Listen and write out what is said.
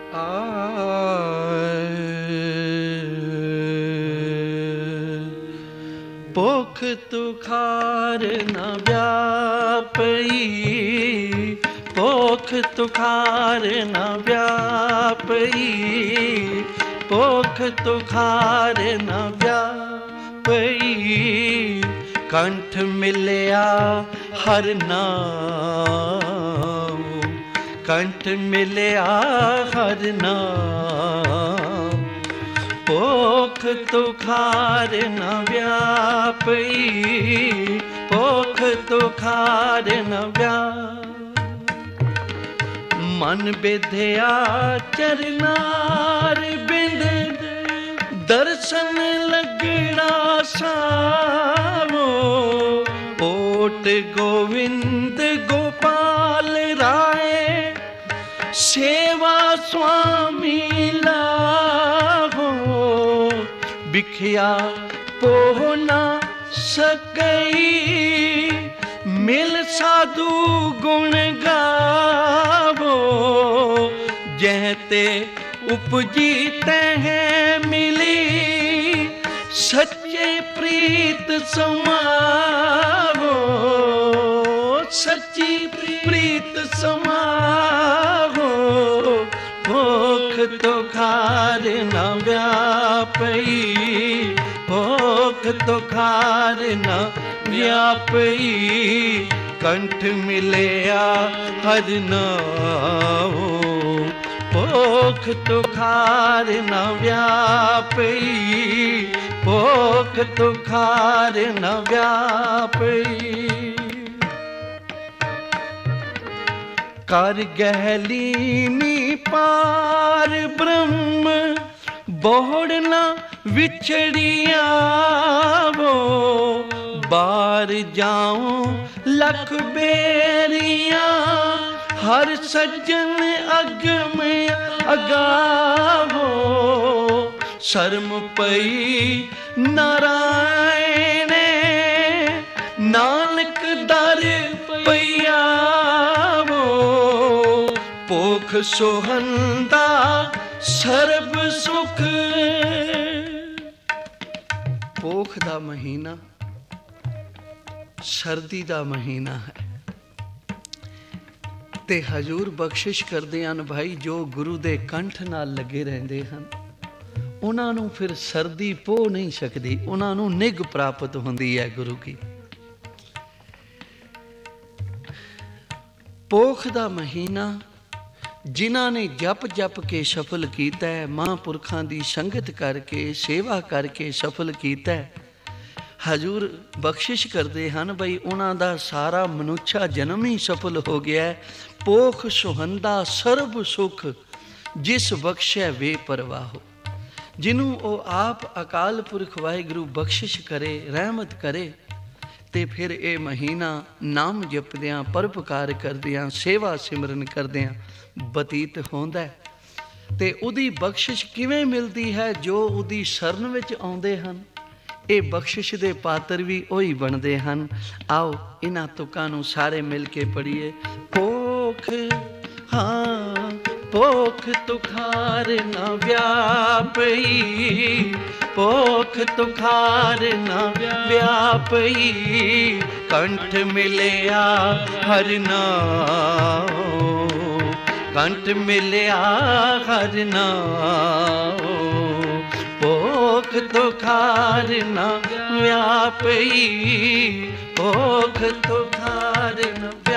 ਭੁੱਖ ਤੁਖਾਰ ਨਾ ਵਿਆਪਈ, ਭੁੱਖ ਤੁਖਾਰ ਨਾ ਵਿਆਪਈ, ਭੁੱਖ ਤੁਖਾਰ ਨਾ ਵਿਆਪਈ। ਕੰਠ ਮਿਲਿਆ ਹਰ ਨਾਮ, ਕੰਠ ਮਿਲਿਆ ਹਰ ਨਾਮ। ਭੁੱਖ ਤੁਖਾਰ ਨਾ ਵਿਆਪਈ, ਭੁੱਖ ਤੁਖਾਰ ਨਾ ਵਿਆਪ। ਮਨ ਬਿਧਿਆ ਚਰਨਾਰ ਬਿੰਦ, ਦਰਸ਼ਨ ਲੱਗਣਾ ਸਾਵੋ। ਓਟ ਗੋਵਿੰਦ ਗੋਪਾਲ ਰਾਏ, ਸੇਵਾ ਸੁਆਮੀ ਲਾਹੋ। ਬਿਖਿਆ ਪੋਹ ਨਾ ਸਕਈ, ਮਿਲ ਸਾਧੂ ਗੁਣ ਗਾਵੋ। ਜਹ ਤੇ ਉਪਜੀ ਤਹ ਮਿਲੀ, ਸੱਚੇ ਪ੍ਰੀਤ ਸਮਾਵੋ। ਸੱਚੀ ਪ੍ਰੀਤ ਸਮਾਵੋ। ਭੁੱਖ ਤੁਖਾਰ ਨਾ ਵਿਆਪਈ, ਭੁੱਖ ਤੁਖਾਰ ਨਾ ਵਿਆਪਈ। ਕੰਠ ਮਿਲਿਆ ਹਰ ਨਾਮ, ਭੁੱਖ ਤੁਖਾਰ ਨਾ ਵਿਆਪਈ, ਭੁੱਖ ਤੁਖਾਰ ਨਾ ਵਿਆਪਈ। ਕਰ ਗਹਿਲੀਨੀ ਪਾਰ ਬ੍ਰਹਮ, ਬੋੜ ਨਾ ਵਿਛੜਿਆਵੋ। ਬਾਰ ਜਾਉ ਲਖ ਬੇਰੀਆਂ, ਹਰ ਸੱਜਣ ਅਗਮ ਅਗਾਵੋ। ਸ਼ਰਮ ਪਈ ਨਾਰਾਇਣ, ਨਾਨਕ ਦਰ ਪਈਆਵੋ। ਭੁੱਖ ਸੋਹੰਦਾ ਸਰਬ ਸੁਖ। ਭੁੱਖ ਦਾ ਮਹੀਨਾ ਸਰਦੀ ਦਾ ਮਹੀਨਾ ਹੈ, ਤੇ ਹਜ਼ੂਰ ਬਖਸ਼ਿਸ਼ ਕਰਦੇ ਹਨ ਭਾਈ, ਜੋ ਗੁਰੂ ਦੇ ਕੰਠ ਨਾਲ ਲੱਗੇ ਰਹਿੰਦੇ ਹਨ ਉਹਨਾਂ ਨੂੰ ਫਿਰ ਸਰਦੀ ਪੋਹ ਨਹੀਂ ਸਕਦੀ, ਉਹਨਾਂ ਨੂੰ ਨਿੱਘ ਪ੍ਰਾਪਤ ਹੁੰਦੀ ਹੈ ਗੁਰੂ ਕੀ। ਪੋਖ ਦਾ ਮਹੀਨਾ ਜਿਨ੍ਹਾਂ ਨੇ ਜਪ ਜਪ ਕੇ ਸਫਲ ਕੀਤਾ ਹੈ, ਮਹਾਂਪੁਰਖਾਂ ਦੀ ਸੰਗਤ ਕਰਕੇ ਸੇਵਾ ਕਰਕੇ ਸਫਲ ਕੀਤਾ ਹੈ, ਹਜ਼ੂਰ ਬਖਸ਼ਿਸ਼ ਕਰਦੇ ਹਨ ਬਈ ਉਹਨਾਂ ਦਾ ਸਾਰਾ ਮਨੁੱਖਾ ਜਨਮ ਹੀ ਸਫਲ ਹੋ ਗਿਆ। ਪੋਖ ਸੁਹੰਦਾ ਸਰਬ ਸੁਖ, ਜਿਸ ਬਖਸ਼ੈ ਵੇ ਪਰਵਾਹੋ। ਜਿਹਨੂੰ ਉਹ ਆਪ ਅਕਾਲ ਪੁਰਖ ਵਾਹਿਗੁਰੂ ਬਖਸ਼ਿਸ਼ ਕਰੇ, ਰਹਿਮਤ ਕਰੇ, ਤੇ ਫਿਰ ਇਹ ਮਹੀਨਾ ਨਾਮ ਜਪਦਿਆਂ, ਪਰਉਪਕਾਰ ਕਰਦਿਆਂ, ਸੇਵਾ ਸਿਮਰਨ ਕਰਦਿਆਂ ਬਤੀਤ ਹੁੰਦਾ ਹੈ। ਤੇ ਉਹਦੀ ਬਖਸ਼ਿਸ਼ ਕਿਵੇਂ ਮਿਲਦੀ ਹੈ? ਜੋ ਉਹਦੀ ਸ਼ਰਨ ਵਿੱਚ ਆਉਂਦੇ ਹਨ, ਇਹ ਬਖਸ਼ਿਸ਼ ਦੇ ਪਾਤਰ ਵੀ ਉਹੀ ਬਣਦੇ ਹਨ। ਆਓ ਇਹਨਾਂ ਤੁਕਾਂ ਨੂੰ ਸਾਰੇ ਮਿਲ ਕੇ ਪੜ੍ਹੀਏ। ਪੋਖ ਹਾਂ ਪੋਖ ਤੁਖਾਰ ਨਾ ਵਿਆਪਈ, ਪੋਖ ਤੁਖਾਰ ਨਾ ਵਿਆਪਈ। ਕੰਠ ਮਿਲਿਆ ਹਰਿ ਨਾਮ, ਕੰਠ ਮਿਲਿਆ ਹਰਿ ਨਾਮ। ਪੋਖ ਤੁਖਾਰ ਨਾ ਵਿਆਪਈ, ਪੋਖ ਤੁਖਾਰ ਨਾ